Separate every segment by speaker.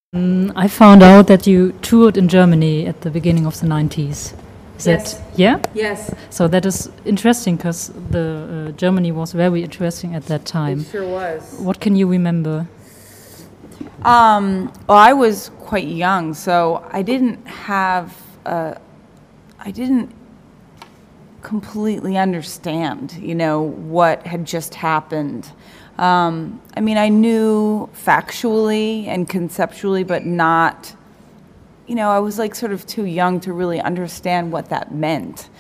Speaker 1: I found out that you toured in Germany at the beginning of the 90s. Is
Speaker 2: Yes.
Speaker 1: that, yeah?
Speaker 2: Yes,
Speaker 1: So that is interesting because the Germany was very interesting at that time.
Speaker 2: it sure was.
Speaker 1: What can you remember?
Speaker 2: Well, I was quite young, so I didn't completely understand, what had just happened. I mean, I knew factually and conceptually, but not, I was like sort of too young to really understand what that meant.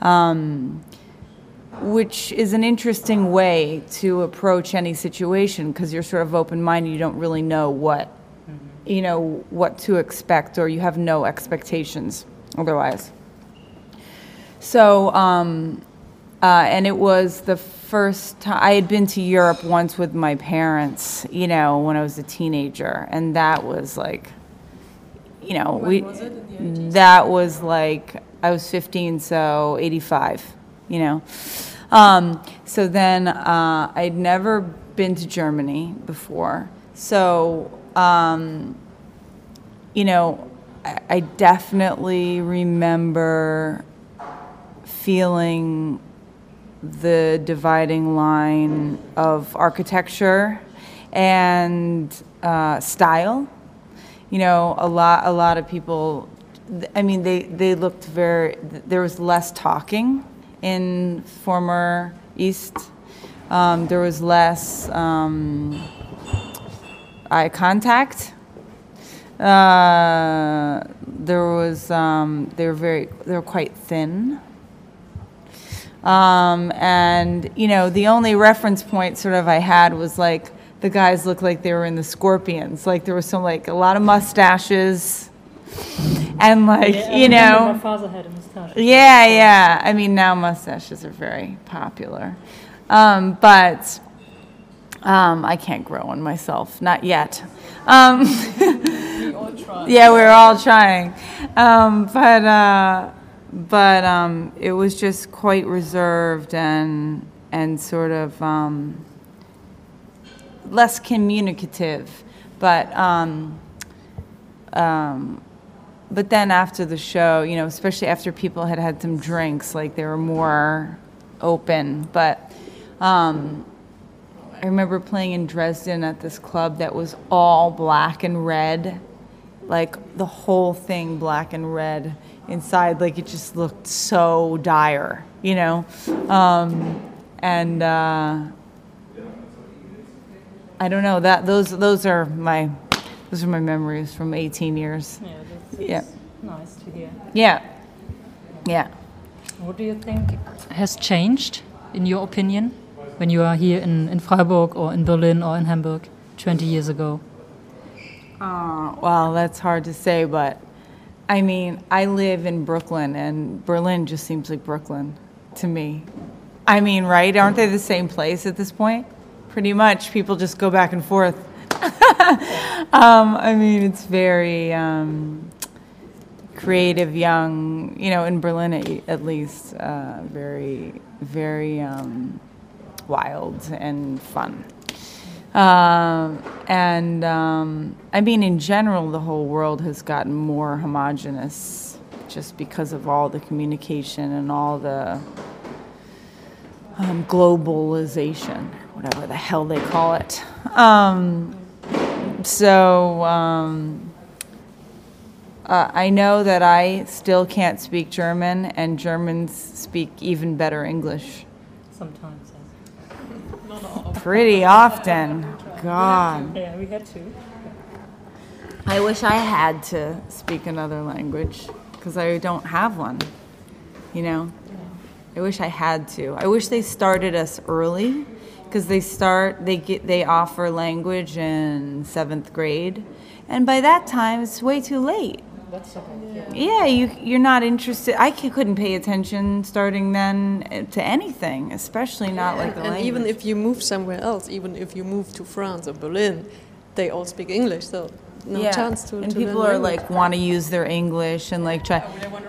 Speaker 2: Which is an interesting way to approach any situation because you're sort of open-minded. You don't really know what to expect, or you have no expectations otherwise. So, and it was the first time I had been to Europe once with my parents, when I was a teenager, and that was like,
Speaker 3: When was it, in the 80s?
Speaker 2: that was like I was 15, so 85. So then I'd never been to Germany before. So, I definitely remember feeling the dividing line of architecture and style. A lot of people, I mean, they looked there was less talking in former East. There was less eye contact. They were quite thin. And, the only reference point sort of I had was like, the guys looked like they were in the Scorpions. Like there was a lot of mustaches and
Speaker 1: My father had a mustache.
Speaker 2: Yeah. I mean, now mustaches are very popular. But I can't grow one myself, not yet.
Speaker 3: We all tried.
Speaker 2: Yeah, we're all trying. But it was just quite reserved and sort of less communicative. But then after the show, especially after people had had some drinks, like they were more open. But I remember playing in Dresden at this club that was all black and red, like the whole thing black and red inside. Like it just looked so dire, and I don't know, that those are my memories from 18 years.
Speaker 1: That's nice to hear.
Speaker 2: Yeah.
Speaker 1: What do you think has changed, in your opinion, when you are here in Freiburg or in Berlin or in Hamburg 20 years ago?
Speaker 2: Well, that's hard to say, but I mean, I live in Brooklyn, and Berlin just seems like Brooklyn to me. I mean, right? Aren't they the same place at this point? Pretty much. People just go back and forth. I mean, it's very creative, young, in Berlin at least, very, very wild and fun. I mean, in general, the whole world has gotten more homogenous just because of all the communication and all the globalization, whatever the hell they call it. I know that I still can't speak German, and Germans speak even better English.
Speaker 1: Sometimes,
Speaker 2: Pretty often. God.
Speaker 1: yeah, we had to.
Speaker 2: I wish I had to speak another language because I don't have one, I wish I had to. I wish they started us early because they offer language in 7th grade, and by that time it's way too late.
Speaker 1: That's okay.
Speaker 2: Yeah, you're not interested. I couldn't pay attention starting then to anything, especially not like the
Speaker 3: And
Speaker 2: language.
Speaker 3: even if you move somewhere else, even if you move to France or Berlin, they all speak English, so no chance to
Speaker 2: and
Speaker 3: to
Speaker 2: people
Speaker 3: learn
Speaker 2: are
Speaker 3: language.
Speaker 2: like want to use their English and like try,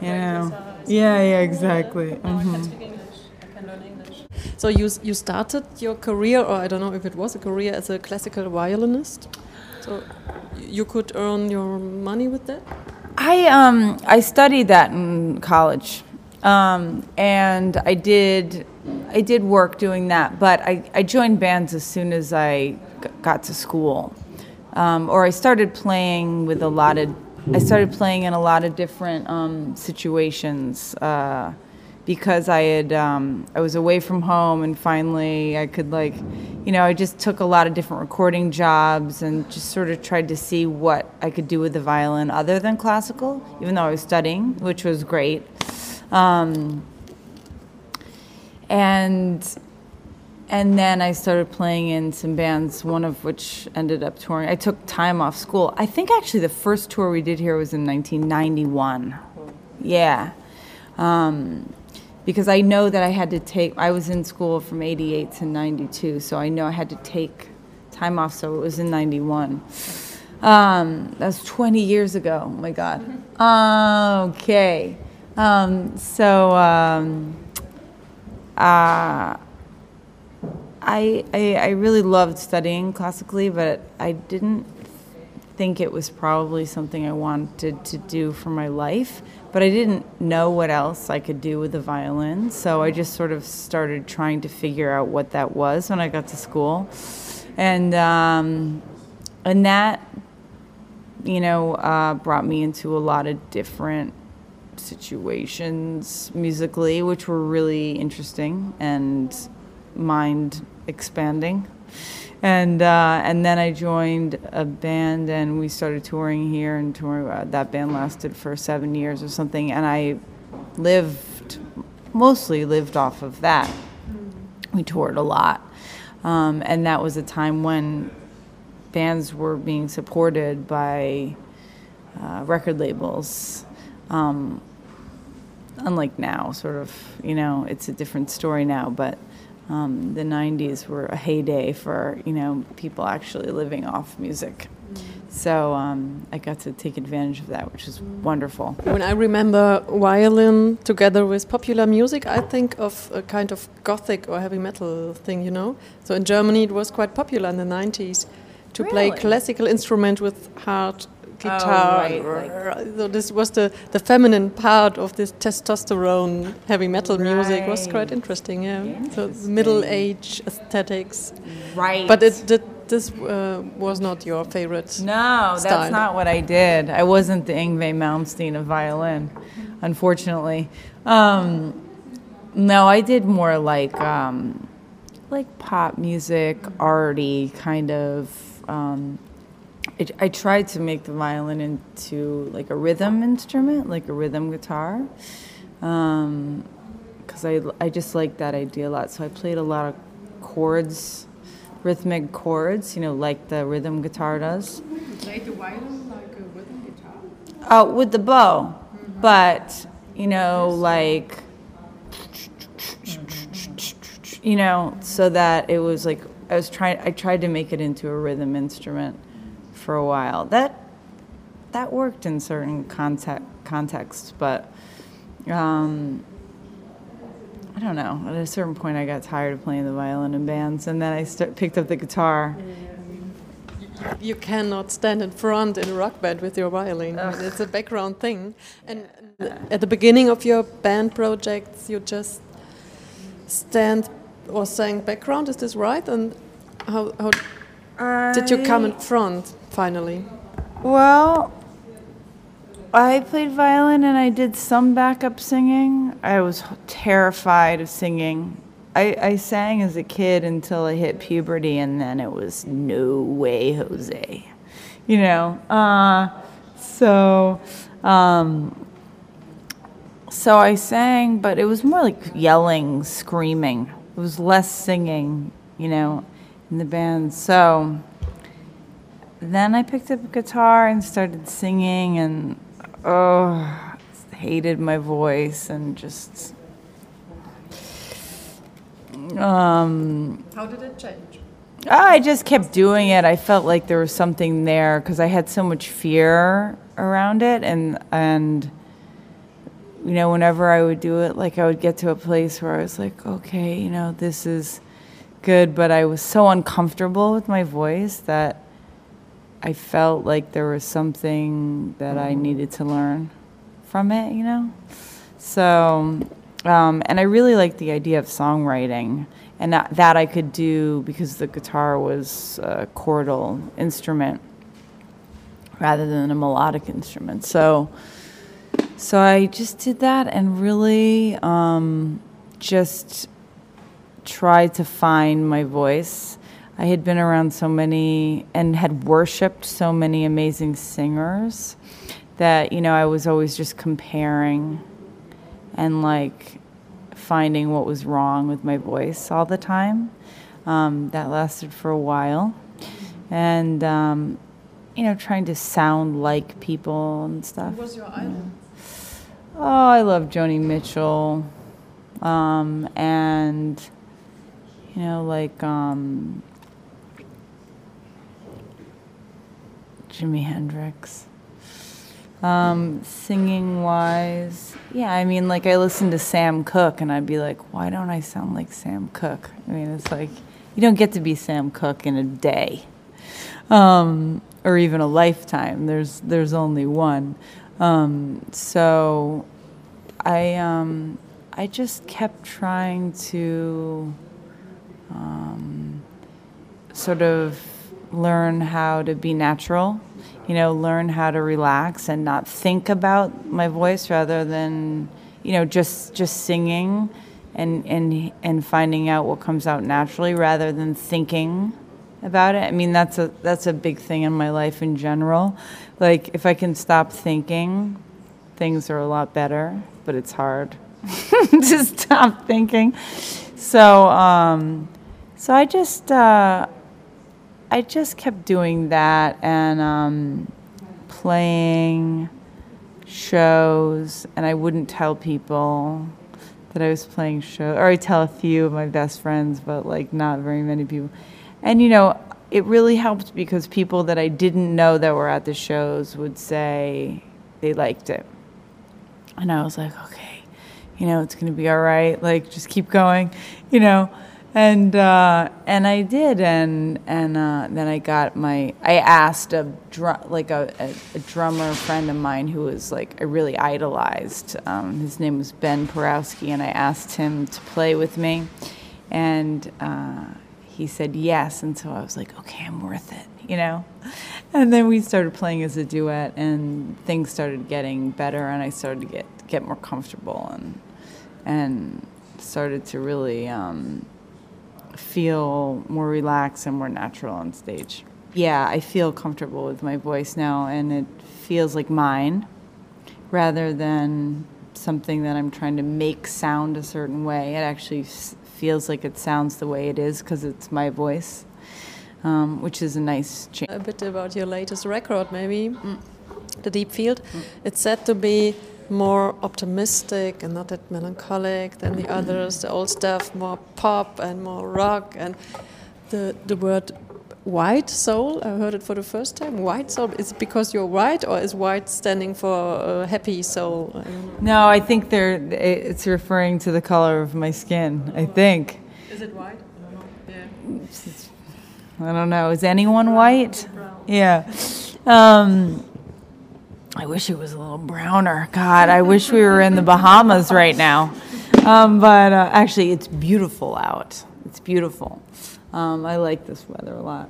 Speaker 2: exactly.
Speaker 3: I can speak English. I can learn English. So you started your career, or I don't know if it was a career, as a classical violinist. So you could earn your money with that?
Speaker 2: I studied that in college, and I did work doing that. But I joined bands as soon as I got to school, or I started playing with I started playing in a lot of different situations because I was away from home, and finally I could I just took a lot of different recording jobs and just sort of tried to see what I could do with the violin other than classical, even though I was studying, which was great. And then I started playing in some bands, one of which ended up touring. I took time off school. I think actually the first tour we did here was in 1991. Yeah. Because I know that I was in school from 88 to 92, so I know I had to take time off, so it was in 91. That was 20 years ago. Oh my God. Okay. I really loved studying classically, but I didn't think it was probably something I wanted to do for my life. But I didn't know what else I could do with the violin, so I just sort of started trying to figure out what that was when I got to school, and that brought me into a lot of different situations musically, which were really interesting and mind expanding. And then I joined a band, and we started touring here, and that band lasted for 7 years or something, and I mostly lived off of that. We toured a lot, and that was a time when bands were being supported by record labels. Unlike now, sort of, it's a different story now, but the 90s were a heyday for, people actually living off music. So I got to take advantage of that, which is wonderful.
Speaker 3: When I remember violin together with popular music, I think of a kind of gothic or heavy metal thing, So in Germany it was quite popular in the 90s to play classical instrument with hard guitar.
Speaker 2: Oh, right.
Speaker 3: So this was the feminine part of this testosterone heavy metal music. It was quite interesting, So middle age aesthetics.
Speaker 2: Right.
Speaker 3: But this was not your favorite
Speaker 2: No,
Speaker 3: style.
Speaker 2: that's not what I did. I wasn't the Yngwie Malmsteen of violin, unfortunately. No, I did more like pop music, arty kind of. I tried to make the violin into like a rhythm instrument, like a rhythm guitar, because I just liked that idea a lot. So I played a lot of chords, rhythmic chords, like the rhythm guitar does.
Speaker 4: You played the violin like a rhythm guitar?
Speaker 2: With the bow, but like so that it was like I tried to make it into a rhythm instrument for a while. That worked in certain contexts, but I don't know. At a certain point, I got tired of playing the violin in bands, and then I picked up the guitar.
Speaker 3: You cannot stand in front in a rock band with your violin. It's a background thing. And at the beginning of your band projects, you just stand or sang background. Is this right? And how did you come in front finally?
Speaker 2: Well, I played violin and I did some backup singing. I was terrified of singing. I sang as a kid until I hit puberty, and then it was no way, Jose. So I sang, but it was more like yelling, screaming. It was less singing, in the band. So then I picked up a guitar and started singing, and hated my voice and just.
Speaker 3: How did it change?
Speaker 2: I just kept doing it. I felt like there was something there because I had so much fear around it, and whenever I would do it, like I would get to a place where I was like, okay, this is good, but I was so uncomfortable with my voice that I felt like there was something that I needed to learn from it, you know? So, and I really liked the idea of songwriting, and that I could do because the guitar was a chordal instrument rather than a melodic instrument. So I just did that and really just tried to find my voice. I had been around so many and had worshipped so many amazing singers that, you know, I was always just comparing and like finding what was wrong with my voice all the time. That lasted for a while. And, you know, trying to sound like people and stuff.
Speaker 3: Who was your idol?
Speaker 2: Oh, I love Joni Mitchell. And, you know, like Jimi Hendrix. Singing wise, yeah, I mean, like I listened to Sam Cooke and I'd be like, why don't I sound like Sam Cooke? I mean, it's like, you don't get to be Sam Cooke in a day, or even a lifetime. There's only one. So I just kept trying to sort of learn how to be natural, you know, learn how to relax and not think about my voice rather than, you know, just singing and finding out what comes out naturally rather than thinking about it. I mean, that's a big thing in my life in general. Like, if I can stop thinking, things are a lot better, but it's hard to stop thinking. So I just kept doing that and playing shows, and I wouldn't tell people that I was playing shows, or I tell a few of my best friends, but like not very many people. And you know, it really helped because people that I didn't know that were at the shows would say they liked it. And I was like, okay, you know, it's going to be all right. Like, just keep going, you know. And I did, and then I asked a drummer friend of mine who was like I really idolized. His name was Ben Porowski, and I asked him to play with me, and he said yes. And so I was like, okay, I'm worth it, you know. And then we started playing as a duet, and things started getting better, and I started to get more comfortable, and started to really feel more relaxed and more natural on stage. Yeah, I feel comfortable with my voice now, and it feels like mine rather than something that I'm trying to make sound a certain way. It actually feels like it sounds the way it is because it's my voice, which is a nice change.
Speaker 3: A bit about your latest record, maybe, The Deep Field. It's said to be more optimistic and not that melancholic than the others. The old stuff, more pop and more rock. And the word white soul, I heard it for the first time. White soul, is it because you're white, or is white standing for a happy soul?
Speaker 2: No, I think it's referring to the color of my skin, I think.
Speaker 3: Is it white? Yeah.
Speaker 2: I don't know. Is anyone white? Yeah. I wish it was a little browner. God, I wish we were in the Bahamas right now. But actually, it's beautiful out. It's beautiful. I like this weather a lot.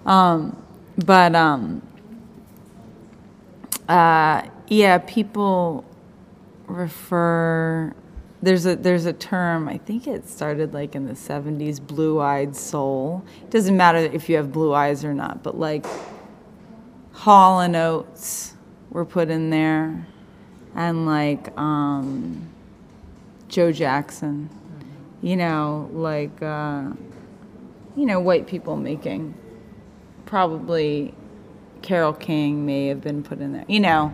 Speaker 2: Yeah, people refer. There's a term. I think it started like in the 70s. Blue-eyed soul. It doesn't matter if you have blue eyes or not, but like Hall and Oates were put in there, and like Joe Jackson, you know, like you know, white people making. Probably Carole King may have been put in there, you know.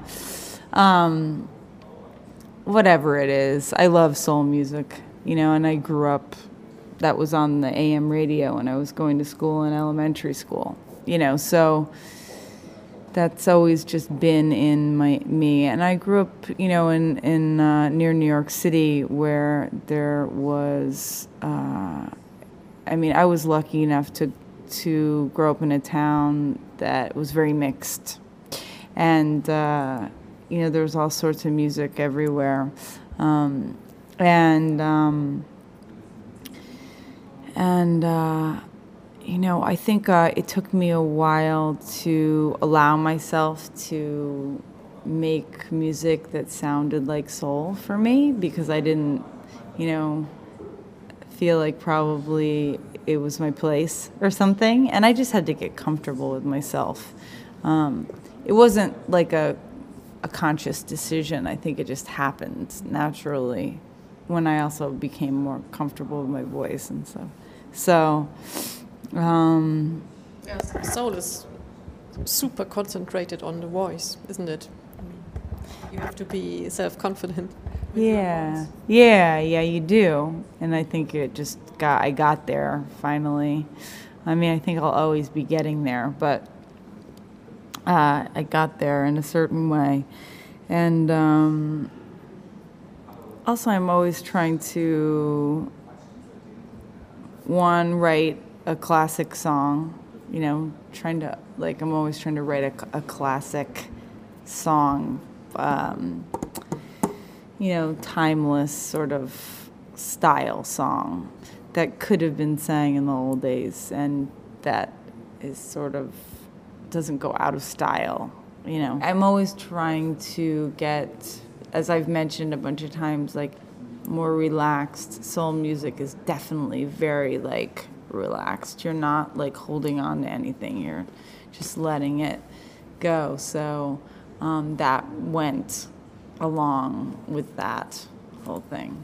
Speaker 2: Whatever it is, I love soul music, you know, and I grew up. That was on the AM radio when I was going to school in elementary school, you know, so. That's always just been in me, and I grew up, you know, in near New York City, where there was, I mean, I was lucky enough to grow up in a town that was very mixed. And, there was all sorts of music everywhere. I think it took me a while to allow myself to make music that sounded like soul for me, because I didn't, feel like probably it was my place or something. And I just had to get comfortable with myself. It wasn't like a conscious decision. I think it just happened naturally when I also became more comfortable with my voice and stuff. So,
Speaker 3: yes, soul is super concentrated on the voice, isn't it? You have to be self-confident.
Speaker 2: Yeah, you do. And I think I got there finally. I mean, I think I'll always be getting there, but I got there in a certain way. And also I'm always trying to, write a classic song, I'm always trying to write a classic song, timeless sort of style song that could have been sang in the old days, and that is sort of doesn't go out of style. I'm always trying to get, as I've mentioned a bunch of times, like more relaxed. Soul music is definitely very relaxed. You're not holding on to anything. You're just letting it go. So that went along with that whole thing.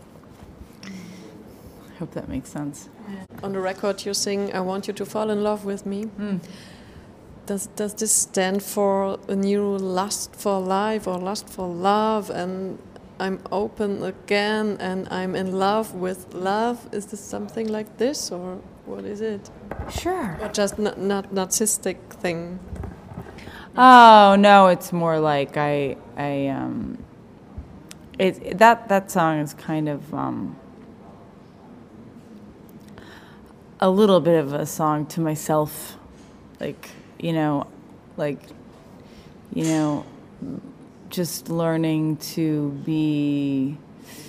Speaker 2: I hope that makes sense.
Speaker 3: On the record you sing, "I want you to fall in love with me." Does this stand for a new lust for life or lust for love, and I'm open again and I'm in love with love? Is this something like this, or what is it?
Speaker 2: Sure.
Speaker 3: Or just not narcissistic thing?
Speaker 2: Oh no, it's more like that song is kind of a little bit of a song to myself, just learning to be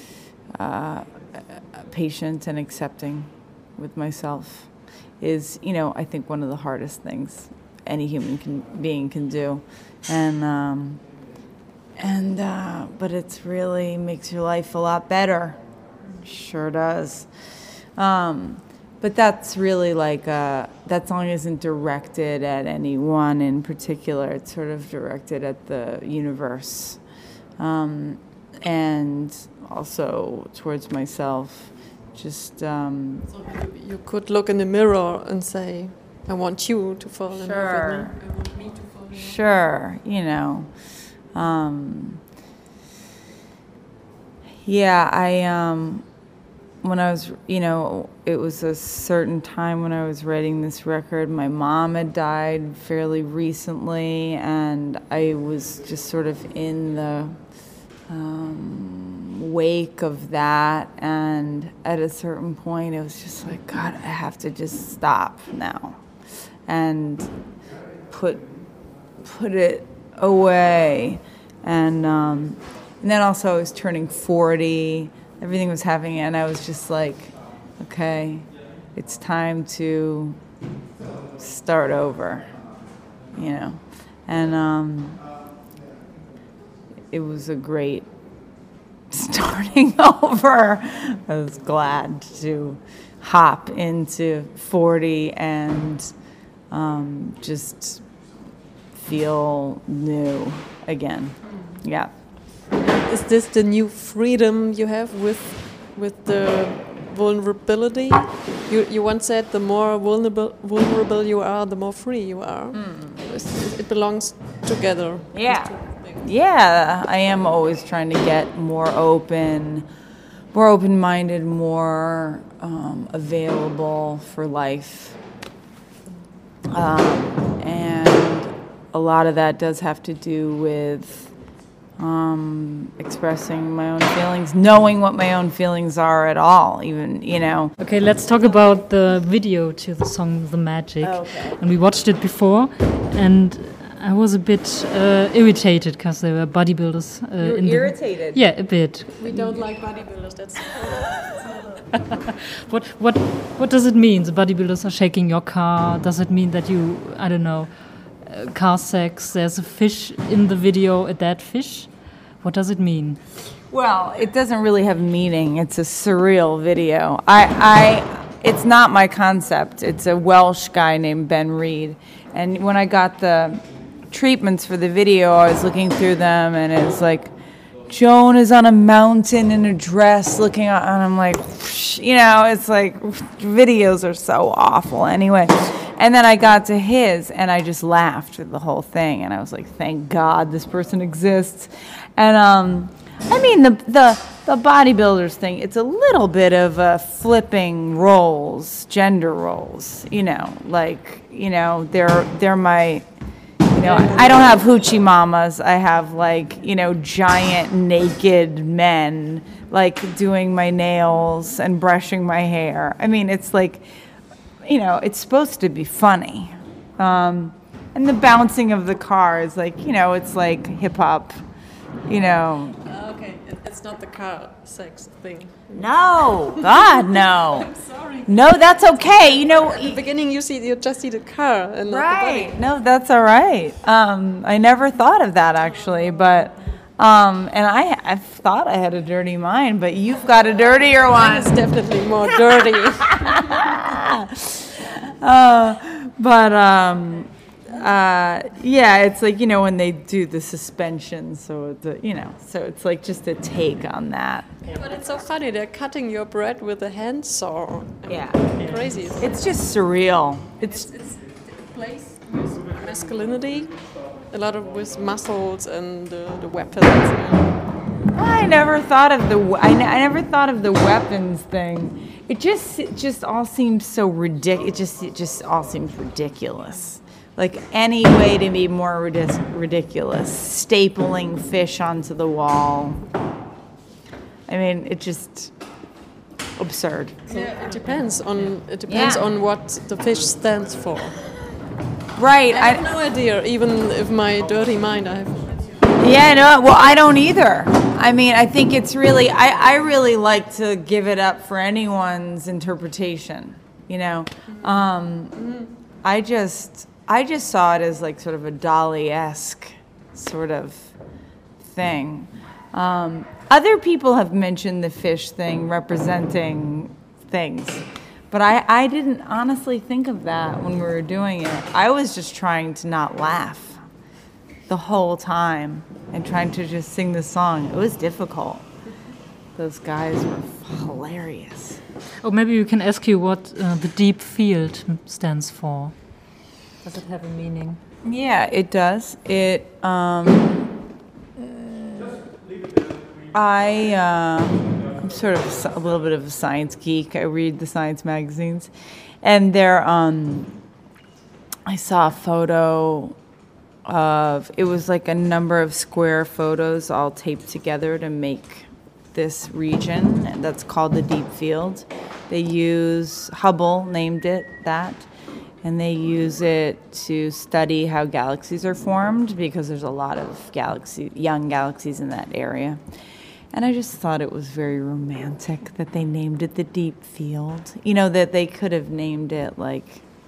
Speaker 2: patient and accepting with myself is, I think one of the hardest things any human being can do, but it's really makes your life a lot better. Sure does. But that's really that song isn't directed at anyone in particular. It's sort of directed at the universe, and also towards myself. Just
Speaker 3: so you could look in the mirror and say, "I want you to fall in love with me. I want me to fall in love."
Speaker 2: Sure, when I was, it was a certain time when I was writing this record. My mom had died fairly recently, and I was just sort of in the wake of that. And at a certain point, it was just like, God, I have to just stop now and put it away. And then also I was turning 40. Everything was happening, and I was just like, okay, it's time to start over, And it was a great starting over. I was glad to hop into 40 and just feel new again. Yeah.
Speaker 3: Is this the new freedom you have with the vulnerability? You once said the more vulnerable you are, the more free you are. It belongs together.
Speaker 2: Yeah, I am always trying to get more open-minded, more available for life. And a lot of that does have to do with expressing my own feelings, knowing what my own feelings are at all, even, you know.
Speaker 1: Okay, let's talk about the video to the song The Magic.
Speaker 2: Okay.
Speaker 1: And we watched it before, and I was a bit irritated because there were bodybuilders.
Speaker 2: You're irritated?
Speaker 1: Yeah, a bit.
Speaker 3: We don't like bodybuilders. That's
Speaker 1: What does it mean? The bodybuilders are shaking your car. Does it mean that you, I don't know, car sex? There's a fish in the video, a dead fish. What does it mean?
Speaker 2: Well, it doesn't really have meaning. It's a surreal video. It's not my concept. It's a Welsh guy named Ben Reed. And when I got the treatments for the video, I was looking through them, and it's like, Joan is on a mountain in a dress looking out, and I'm like, you know, it's like, videos are so awful anyway. And then I got to his, and I just laughed at the whole thing, and I was like, thank God this person exists. And I mean, the bodybuilders thing, it's a little bit of flipping roles, gender roles, you know, like, you know, they're my, you know, I don't have hoochie mamas. I have, like, you know, giant naked men, like, doing my nails and brushing my hair. I mean, it's like, you know, it's supposed to be funny. And the bouncing of the car is like, you know, it's like hip hop, you know.
Speaker 3: okay. It's not the car sex thing.
Speaker 2: No, God, no.
Speaker 3: I'm sorry.
Speaker 2: No, that's okay. You know,
Speaker 3: At the beginning, you just see the car and not the
Speaker 2: right.
Speaker 3: body.
Speaker 2: No, that's all right. I never thought of that actually, but and I've thought I had a dirty mind, but you've got a dirtier one.
Speaker 3: It's definitely more dirty.
Speaker 2: Yeah, it's like, you know, when they do the suspension, so you know, so it's like just a take on that.
Speaker 3: But it's so funny. They're cutting your bread with a handsaw.
Speaker 2: Yeah,
Speaker 3: Crazy.
Speaker 2: it's just surreal. It's
Speaker 3: Place with masculinity, a lot of with muscles and the weapons.
Speaker 2: I never thought of I never thought of the weapons thing. It just all seems so ridiculous. It just all seems ridiculous. Like any way to be more ridiculous. Stapling fish onto the wall. I mean, it just absurd.
Speaker 3: Yeah, it depends on what the fish stands for.
Speaker 2: Right.
Speaker 3: I have no idea, even if my dirty mind I have.
Speaker 2: Yeah, no, well, I don't either. I mean, I think it's really, I really like to give it up for anyone's interpretation, you know. I just saw it as like sort of a Dali-esque sort of thing. Other people have mentioned the fish thing representing things, but I didn't honestly think of that when we were doing it. I was just trying to not laugh the whole time and trying to just sing the song. It was difficult. Those guys were hilarious.
Speaker 1: Or maybe you can ask you what the deep field stands for. Does it have a meaning?
Speaker 2: Yeah, it does. I'm sort of a little bit of a science geek. I read the science magazines, and I saw a photo of, it was like a number of square photos all taped together to make this region, and that's called the deep field. They use, Hubble named it that, and they use it to study how galaxies are formed because there's a lot of young galaxies in that area. And I just thought it was very romantic that they named it the deep field. You know, that they could have named it like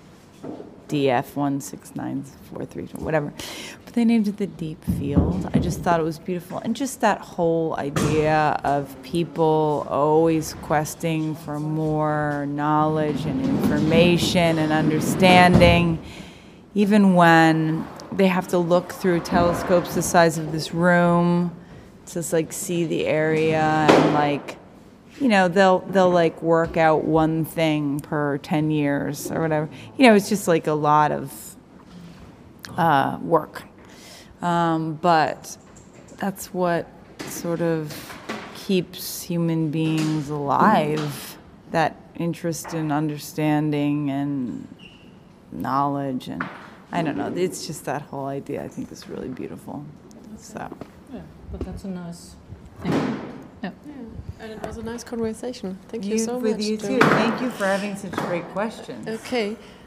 Speaker 2: DF16943, whatever. But they named it the deep field. I just thought it was beautiful. And just that whole idea of people always questing for more knowledge and information and understanding, even when they have to look through telescopes the size of this room to just like see the area, and like, you know, they'll like work out one thing per 10 years or whatever. You know, it's just like a lot of work. But that's what sort of keeps human beings alive, that interest in understanding and knowledge. And I don't know, it's just that whole idea I think is really beautiful. So
Speaker 1: Yeah, but that's a nice.
Speaker 3: Yeah, and it was a nice conversation. Thank you so much.
Speaker 2: With you too. Thank you for having such great questions.
Speaker 3: Okay.